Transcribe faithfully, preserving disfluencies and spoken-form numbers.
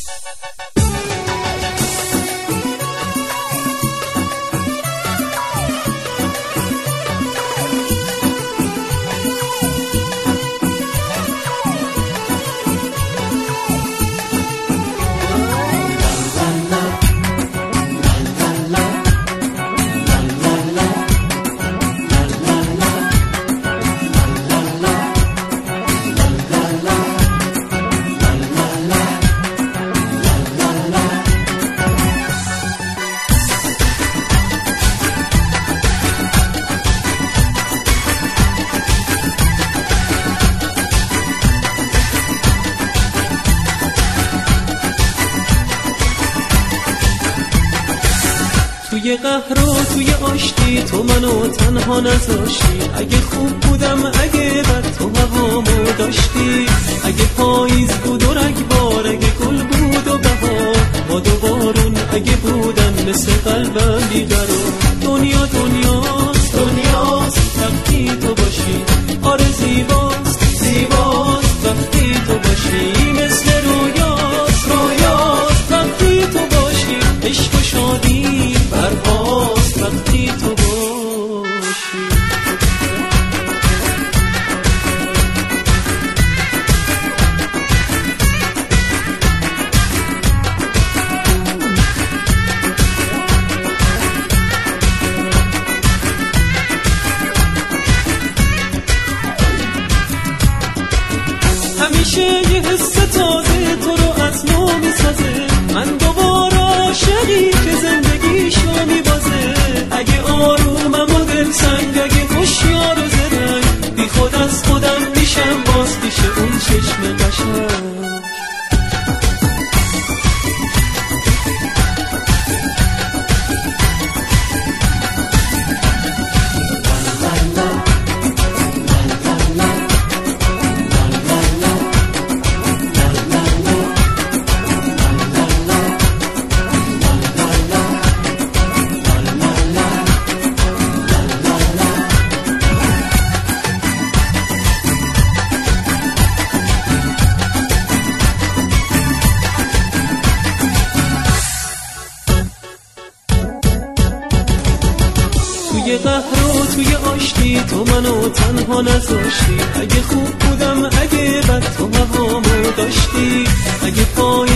توی قهر و توی آشتی تو منو تنها نذاشتی. اگه خوب بودم اگه بد تو هوامو داشتی. اگه پاییز بود و رگبار، اگه گل بود و بهار، باد و بارون اگه بودن مثل قلبم بیقرار. دنیا دنیاست دنیاست وقتی تو باشی. آره زیباست زیباست وقتی تو باشی. مثل رویاست رویاست وقتی تو باشی. عشق و شادی برهاست وقتی تو باشی. همیشه یه حس تازه تو رو از نو میسازه. من دوباره عاشقی که زندگیشو میبازه. اگه آرومم و دل سنگ، اگه هوشیار و زرنگ، بی خود از خودم میشم باز پیش اون چشم قشنگ. توی قهر و توی آشتی تو منو تنها نذاشتی. اگه خوب بودم اگه بد تو هوامو داشتی. اگه پای